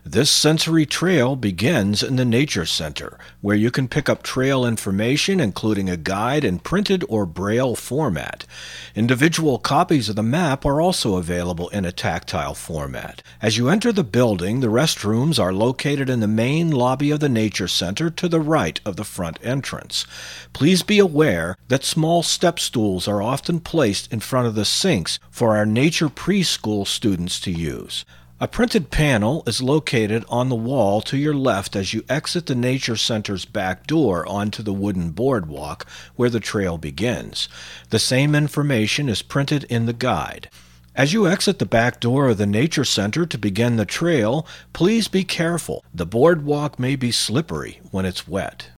This sensory trail begins in the Nature Center, where you can pick up trail information including a guide in printed or braille format. Individual copies of the map are also available in a tactile format. As you enter the building, the restrooms are located in the main lobby of the Nature Center to the right of the front entrance. Please be aware that small step stools are often placed in front of the sinks for our nature preschool students to use. A printed panel is located on the wall to your left as you exit the Nature Center's back door onto the wooden boardwalk where the trail begins. The same information is printed in the guide. As you exit the back door of the Nature Center to begin the trail, please be careful. The boardwalk may be slippery when it's wet.